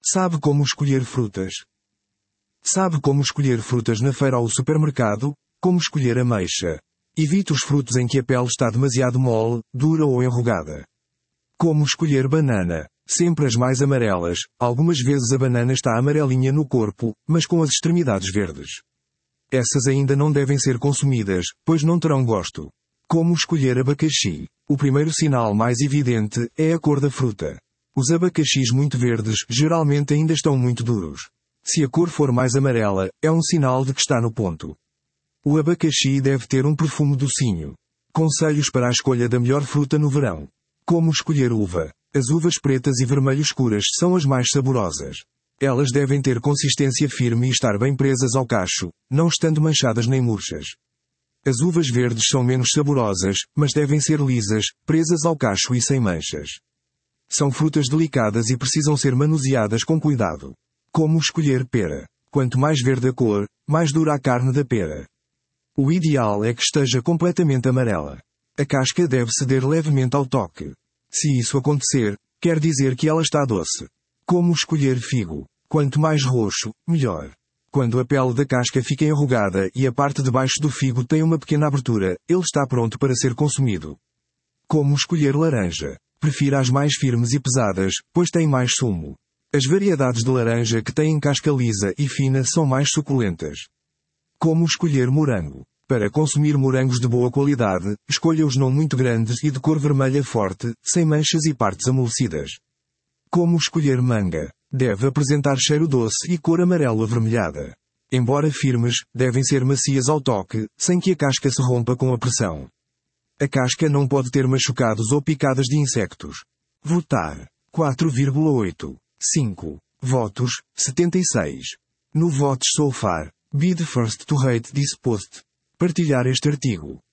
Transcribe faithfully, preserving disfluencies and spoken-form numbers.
Sabe como escolher frutas? Sabe como escolher frutas na feira ou supermercado? Como escolher ameixa? Evite os frutos em que a pele está demasiado mole, dura ou enrugada. Como escolher banana? Sempre as mais amarelas. Algumas vezes a banana está amarelinha no corpo, mas com as extremidades verdes. Essas ainda não devem ser consumidas, pois não terão gosto. Como escolher abacaxi? O primeiro sinal mais evidente é a cor da fruta. Os abacaxis muito verdes geralmente ainda estão muito duros. Se a cor for mais amarela, é um sinal de que está no ponto. O abacaxi deve ter um perfume docinho. Conselhos para a escolha da melhor fruta no verão. Como escolher uva? As uvas pretas e vermelho escuras são as mais saborosas. Elas devem ter consistência firme e estar bem presas ao cacho, não estando manchadas nem murchas. As uvas verdes são menos saborosas, mas devem ser lisas, presas ao cacho e sem manchas. São frutas delicadas e precisam ser manuseadas com cuidado. Como escolher pera? Quanto mais verde a cor, mais dura a carne da pera. O ideal é que esteja completamente amarela. A casca deve ceder levemente ao toque. Se isso acontecer, quer dizer que ela está doce. Como escolher figo? Quanto mais roxo, melhor. Quando a pele da casca fica enrugada e a parte de baixo do figo tem uma pequena abertura, ele está pronto para ser consumido. Como escolher laranja? Prefira as mais firmes e pesadas, pois têm mais sumo. As variedades de laranja que têm casca lisa e fina são mais suculentas. Como escolher morango? Para consumir morangos de boa qualidade, escolha-os não muito grandes e de cor vermelha forte, sem manchas e partes amolecidas. Como escolher manga? Deve apresentar cheiro doce e cor amarelo avermelhada. Embora firmes, devem ser macias ao toque, sem que a casca se rompa com a pressão. A casca não pode ter machucados ou picadas de insectos. Votar. quatro vírgula oito. cinco. Votos, setenta e seis. No Votes So Far. Be the first to rate this post. Partilhar este artigo.